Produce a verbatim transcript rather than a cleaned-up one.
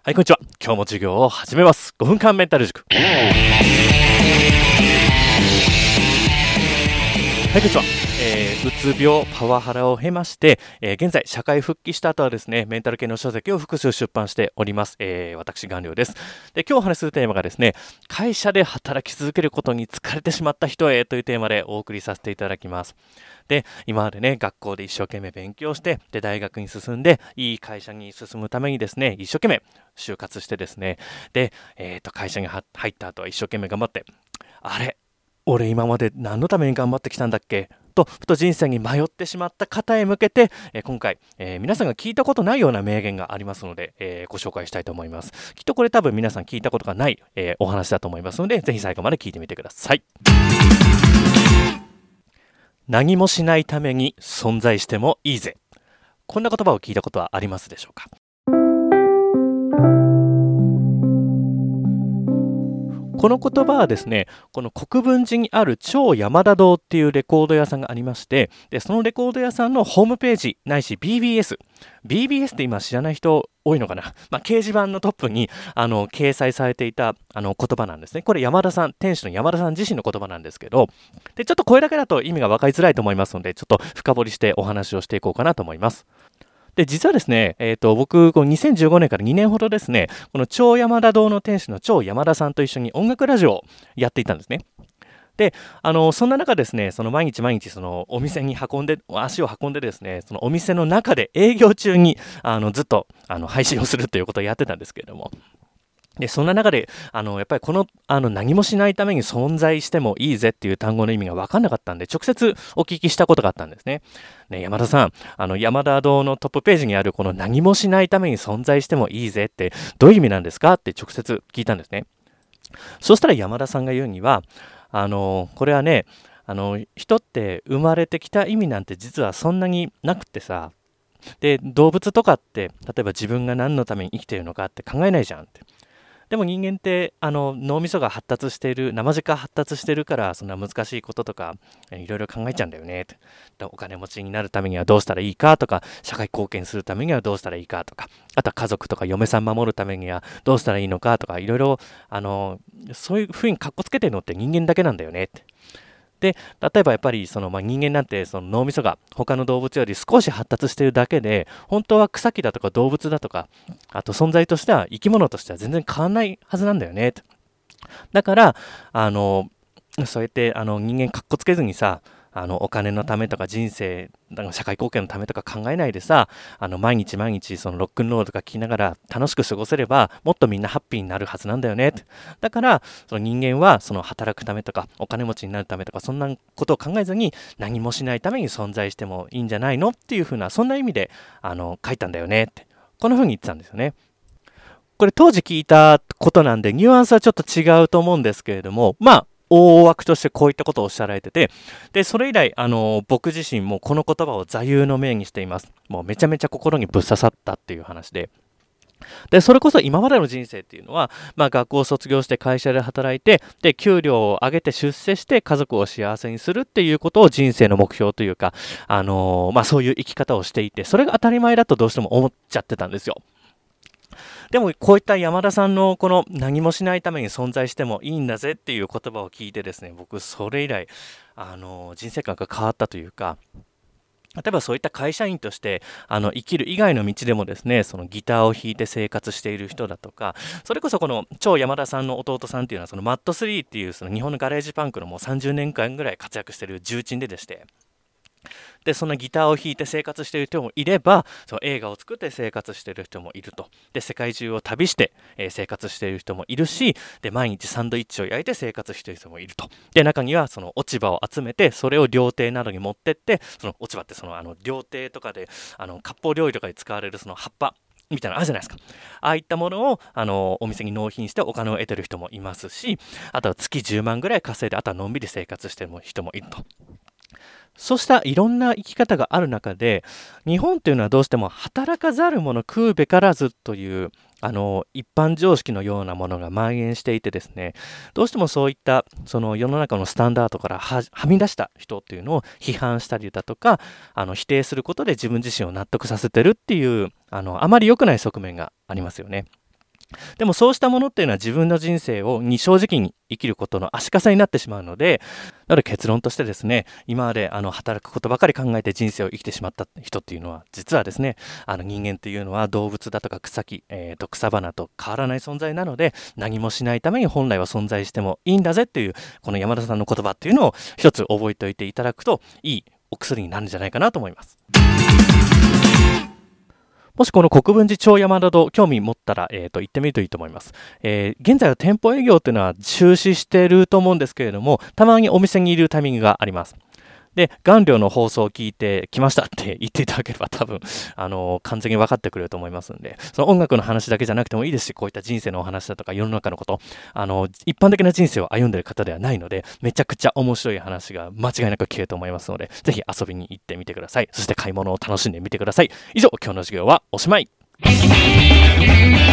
はい、こんにちは。今日も授業を始めます。ごふんかんメンタル塾。はい、こんにちは。えー、うつ病、パワハラを経まして、えー、現在、社会復帰した後はですね、メンタル系の書籍を複数出版しております。えー、私、顔料です。で、今日お話しするテーマがですね、会社で働き続けることに疲れてしまった人へというテーマでお送りさせていただきます。で、今までね、学校で一生懸命勉強して、で、大学に進んで、いい会社に進むためにですね、一生懸命就活してですね、で、えっと、会社に入った後は一生懸命頑張って、あれ俺今まで何のために頑張ってきたんだっけと、ふと人生に迷ってしまった方へ向けて、えー、今回、えー、皆さんが聞いたことないような名言がありますので、えー、ご紹介したいと思います。きっとこれ多分皆さん聞いたことがない、えー、お話だと思いますので、ぜひ最後まで聞いてみてください。何もしないために存在してもいいぜ。こんな言葉を聞いたことはありますでしょうか。この言葉はですね、この国分寺にある超山田堂っていうレコード屋さんがありまして、でそのレコード屋さんのホームページないし ビービーエス、ビービーエス って今知らない人多いのかな、まあ、掲示板のトップにあの掲載されていたあの言葉なんですね。これ山田さん、店主の山田さん自身の言葉なんですけど、でちょっとこれだけだと意味が分かりづらいと思いますので、ちょっと深掘りしてお話をしていこうかなと思います。で、実はですね、えーと、僕、このにせんじゅうごねんからにねんほどですね、この超山田堂の店主の超山田さんと一緒に音楽ラジオをやっていたんですね。で、あの、そんな中ですね、その毎日毎日、そのお店に運んで、足を運んでですね、そのお店の中で営業中に、あの、ずっと、あの、配信をするということをやってたんですけれども、で、そんな中で、あの、やっぱりこの、あの、何もしないために存在してもいいぜっていう単語の意味が分かんなかったんで、直接お聞きしたことがあったんですね。ね、山田さん、あの、山田堂のトップページにあるこの何もしないために存在してもいいぜってどういう意味なんですかって直接聞いたんですね。そしたら山田さんが言うには、あの、これはね、あの、人って生まれてきた意味なんて実はそんなになくってさ、で、動物とかって、例えば自分が何のために生きているのかって考えないじゃんって。でも人間ってあの脳みそが発達している、生地が発達しているから、そんな難しいこととかいろいろ考えちゃうんだよねって。お金持ちになるためにはどうしたらいいかとか、社会貢献するためにはどうしたらいいかとか、あとは家族とか嫁さん守るためにはどうしたらいいのかとか、いろいろあのそういうふうにかっこつけてるのって人間だけなんだよねって。で、例えばやっぱりその、まあ、人間なんてその脳みそが他の動物より少し発達しているだけで、本当は草木だとか動物だとか、あと存在としては生き物としては全然変わらないはずなんだよね。だからあのそうやってあの人間かっこつけずにさ、あのお金のためとか人生、社会貢献のためとか考えないでさ、あの毎日毎日そのロックンロールとか聞きながら楽しく過ごせれば、もっとみんなハッピーになるはずなんだよね。だからその人間はその働くためとかお金持ちになるためとか、そんなことを考えずに何もしないために存在してもいいんじゃないのっていう風な、そんな意味であの書いたんだよねって、この風に言ってたんですよね。これ当時聞いたことなんでニュアンスはちょっと違うと思うんですけれども、まあ大枠としてこういったことをおっしゃられてて、でそれ以来あの僕自身もこの言葉を座右の銘にしています。もうめちゃめちゃ心にぶっ刺さったっていう話で、でそれこそ今までの人生っていうのは、まあ、学校を卒業して会社で働いて、で給料を上げて出世して家族を幸せにするっていうことを人生の目標というか、あのーまあ、そういう生き方をしていて、それが当たり前だとどうしても思っちゃってたんですよ。でもこういった山田さんのこの何もしないために存在してもいいんだぜっていう言葉を聞いてですね、僕それ以来あの人生観が変わったというか、例えばそういった会社員としてあの生きる以外の道でもですね、そのギターを弾いて生活している人だとか、それこそこの超山田さんの弟さんっていうのは、そのマッドスリーっていうその日本のガレージパンクのもうさんじゅうねんかんぐらい活躍している重鎮ででして、でそのギターを弾いて生活している人もいれば、その映画を作って生活している人もいると。で世界中を旅して、えー、生活している人もいるし、で毎日サンドイッチを焼いて生活している人もいると。で中にはその落ち葉を集めて、それを料亭などに持ってって、その落ち葉ってそのあの料亭とかであの割烹料理とかで使われるその葉っぱみたいなのあるじゃないですか。ああいったものをあのお店に納品してお金を得てる人もいますし、あとは月じゅうまんぐらい稼いで、あとはのんびり生活してる人もいると。そうしたいろんな生き方がある中で、日本というのはどうしても働かざる者食うべからずというあの一般常識のようなものが蔓延していてですね、どうしてもそういったその世の中のスタンダードからははみ出した人っていうのを批判したりだとか、あの否定することで自分自身を納得させてるっていう、あのあまり良くない側面がありますよね。 でもそうしたものっていうのは自分の人生をに正直に生きることの足かせになってしまうので、なので結論としてですね、今まであの働くことばかり考えて人生を生きてしまった人っていうのは、実はですね、あの人間っていうのは動物だとか草木、えーと草花と変わらない存在なので、何もしないために本来は存在してもいいんだぜっていう、この山田さんの言葉っていうのを一つ覚えておいていただくといいお薬になるんじゃないかなと思います。もしこの国分寺超山田堂興味持ったら、えー、と行ってみるといいと思います。えー、現在は店舗営業っていうのは中止していると思うんですけれども、たまにお店にいるタイミングがあります。で、顔料の放送を聞いて来ましたって言っていただければ多分、あのー完全に分かってくれると思いますんで、その音楽の話だけじゃなくてもいいですし、こういった人生のお話だとか世の中のこと、あのー一般的な人生を歩んでいる方ではないので、めちゃくちゃ面白い話が間違いなく聞けると思いますので、ぜひ遊びに行ってみてください。そして買い物を楽しんでみてください。以上、今日の授業はおしまい。